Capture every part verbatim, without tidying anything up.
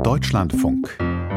Deutschlandfunk.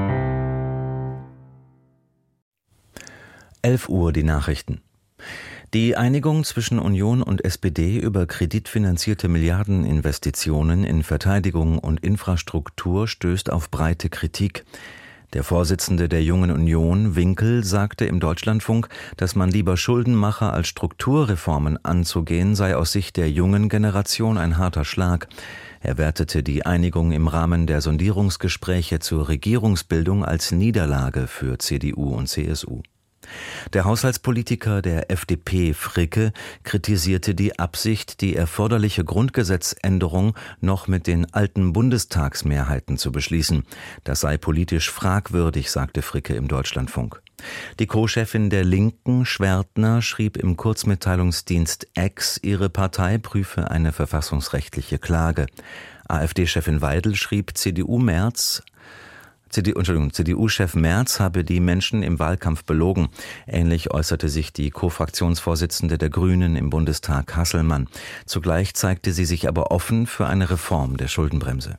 elf Uhr die Nachrichten. Die Einigung zwischen Union und S P D über kreditfinanzierte Milliardeninvestitionen in Verteidigung und Infrastruktur stößt auf breite Kritik. Der Vorsitzende der Jungen Union, Winkel, sagte im Deutschlandfunk, dass man lieber Schulden mache, als Strukturreformen anzugehen, sei aus Sicht der jungen Generation ein harter Schlag. Er wertete die Einigung im Rahmen der Sondierungsgespräche zur Regierungsbildung als Niederlage für C D U und C S U. Der Haushaltspolitiker der F D P, Fricke, kritisierte die Absicht, die erforderliche Grundgesetzänderung noch mit den alten Bundestagsmehrheiten zu beschließen. Das sei politisch fragwürdig, sagte Fricke im Deutschlandfunk. Die Co-Chefin der Linken, Schwertner, schrieb im Kurzmitteilungsdienst X, ihre Partei prüfe eine verfassungsrechtliche Klage. AfD-Chefin Weidel schrieb, C D U-Merz C D U, Entschuldigung, C D U-Chef Merz habe die Menschen im Wahlkampf belogen. Ähnlich äußerte sich die Co-Fraktionsvorsitzende der Grünen im Bundestag, Hasselmann. Zugleich zeigte sie sich aber offen für eine Reform der Schuldenbremse.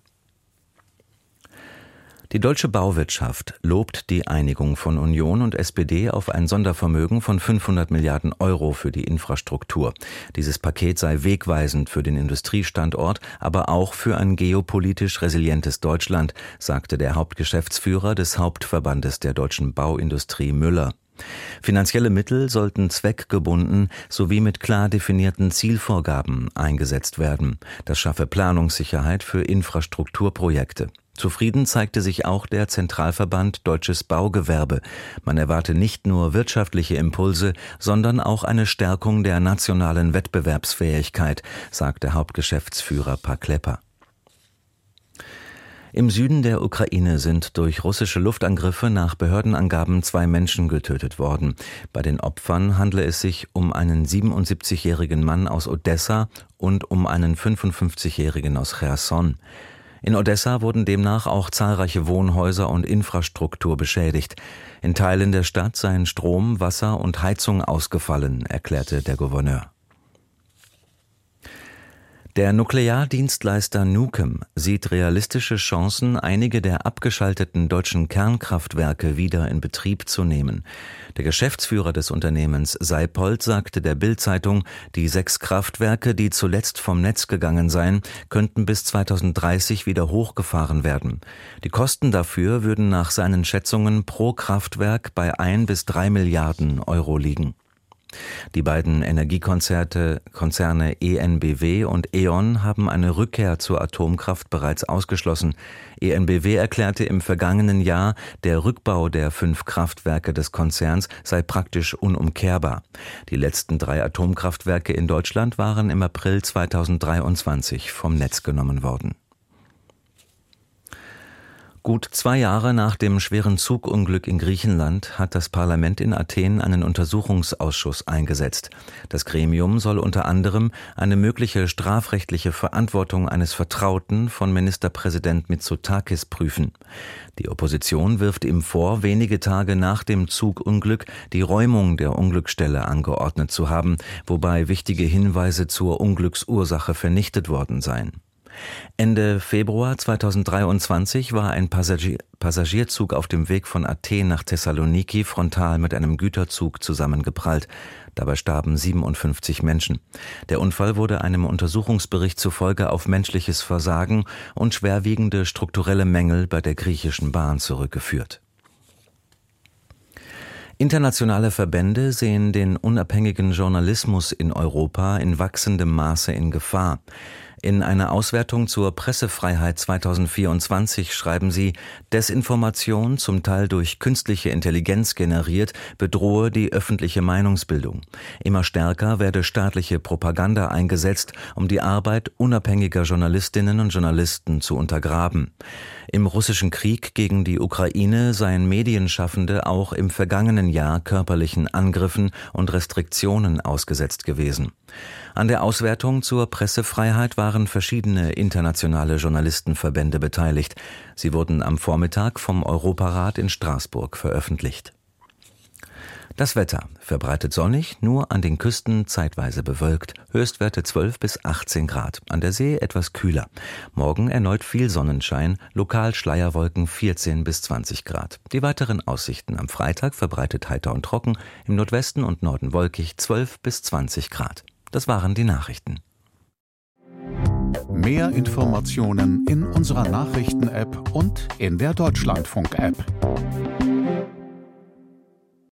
Die deutsche Bauwirtschaft lobt die Einigung von Union und S P D auf ein Sondervermögen von fünfhundert Milliarden Euro für die Infrastruktur. Dieses Paket sei wegweisend für den Industriestandort, aber auch für ein geopolitisch resilientes Deutschland, sagte der Hauptgeschäftsführer des Hauptverbandes der deutschen Bauindustrie Müller. Finanzielle Mittel sollten zweckgebunden sowie mit klar definierten Zielvorgaben eingesetzt werden. Das schaffe Planungssicherheit für Infrastrukturprojekte. Zufrieden zeigte sich auch der Zentralverband Deutsches Baugewerbe. Man erwarte nicht nur wirtschaftliche Impulse, sondern auch eine Stärkung der nationalen Wettbewerbsfähigkeit, sagte Hauptgeschäftsführer Paklepa. Im Süden der Ukraine sind durch russische Luftangriffe nach Behördenangaben zwei Menschen getötet worden. Bei den Opfern handle es sich um einen siebenundsiebzigjährigen Mann aus Odessa und um einen fünfundfünfzigjährigen aus Cherson. In Odessa wurden demnach auch zahlreiche Wohnhäuser und Infrastruktur beschädigt. In Teilen der Stadt seien Strom, Wasser und Heizung ausgefallen, erklärte der Gouverneur. Der Nukleardienstleister Nukem sieht realistische Chancen, einige der abgeschalteten deutschen Kernkraftwerke wieder in Betrieb zu nehmen. Der Geschäftsführer des Unternehmens Seipold sagte der Bild-Zeitung, die sechs Kraftwerke, die zuletzt vom Netz gegangen seien, könnten bis zweitausenddreißig wieder hochgefahren werden. Die Kosten dafür würden nach seinen Schätzungen pro Kraftwerk bei ein bis drei Milliarden Euro liegen. Die beiden Energiekonzerne Konzerne E N B W und E.ON haben eine Rückkehr zur Atomkraft bereits ausgeschlossen. E N B W erklärte im vergangenen Jahr, der Rückbau der fünf Kraftwerke des Konzerns sei praktisch unumkehrbar. Die letzten drei Atomkraftwerke in Deutschland waren im April zweitausenddreiundzwanzig vom Netz genommen worden. Gut zwei Jahre nach dem schweren Zugunglück in Griechenland hat das Parlament in Athen einen Untersuchungsausschuss eingesetzt. Das Gremium soll unter anderem eine mögliche strafrechtliche Verantwortung eines Vertrauten von Ministerpräsident Mitsotakis prüfen. Die Opposition wirft ihm vor, wenige Tage nach dem Zugunglück die Räumung der Unglücksstelle angeordnet zu haben, wobei wichtige Hinweise zur Unglücksursache vernichtet worden seien. Ende Februar zweitausenddreiundzwanzig war ein Passagier- Passagierzug auf dem Weg von Athen nach Thessaloniki frontal mit einem Güterzug zusammengeprallt. Dabei starben siebenundfünfzig Menschen. Der Unfall wurde einem Untersuchungsbericht zufolge auf menschliches Versagen und schwerwiegende strukturelle Mängel bei der griechischen Bahn zurückgeführt. Internationale Verbände sehen den unabhängigen Journalismus in Europa in wachsendem Maße in Gefahr. In einer Auswertung zur Pressefreiheit zweitausendvierundzwanzig schreiben sie, Desinformation, zum Teil durch künstliche Intelligenz generiert, bedrohe die öffentliche Meinungsbildung. Immer stärker werde staatliche Propaganda eingesetzt, um die Arbeit unabhängiger Journalistinnen und Journalisten zu untergraben. Im russischen Krieg gegen die Ukraine seien Medienschaffende auch im vergangenen Jahr körperlichen Angriffen und Restriktionen ausgesetzt gewesen. An der Auswertung zur Pressefreiheit waren verschiedene internationale Journalistenverbände beteiligt. Sie wurden am Vormittag vom Europarat in Straßburg veröffentlicht. Das Wetter: verbreitet sonnig, nur an den Küsten zeitweise bewölkt. Höchstwerte zwölf bis achtzehn Grad. An der See etwas kühler. Morgen erneut viel Sonnenschein, lokal Schleierwolken vierzehn bis zwanzig Grad. Die weiteren Aussichten: am Freitag verbreitet heiter und trocken, im Nordwesten und Norden wolkig zwölf bis zwanzig Grad. Das waren die Nachrichten. Mehr Informationen in unserer Nachrichten-App und in der Deutschlandfunk-App.